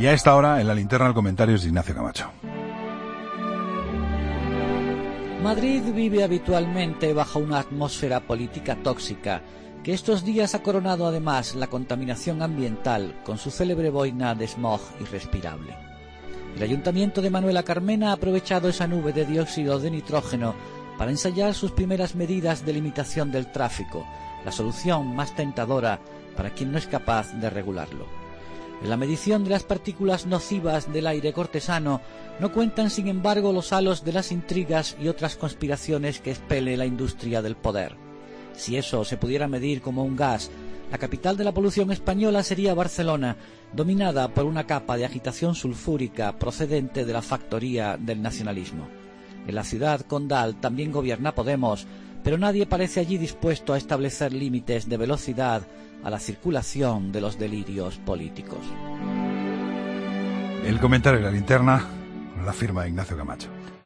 Y a esta hora, en la linterna, el comentario es de Ignacio Camacho. Madrid vive habitualmente bajo una atmósfera política tóxica, que estos días ha coronado además la contaminación ambiental con su célebre boina de smog irrespirable. El Ayuntamiento de Manuela Carmena ha aprovechado esa nube de dióxido de nitrógeno para ensayar sus primeras medidas de limitación del tráfico, la solución más tentadora para quien no es capaz de regularlo. En la medición de las partículas nocivas del aire cortesano no cuentan, sin embargo, los halos de las intrigas y otras conspiraciones que expele la industria del poder. Si eso se pudiera medir como un gas, la capital de la polución española sería Barcelona, dominada por una capa de agitación sulfúrica procedente de la factoría del nacionalismo. En la ciudad condal también gobierna Podemos, pero nadie parece allí dispuesto a establecer límites de velocidad a la circulación de los delirios políticos. El comentario de la linterna, la firma de Ignacio Camacho.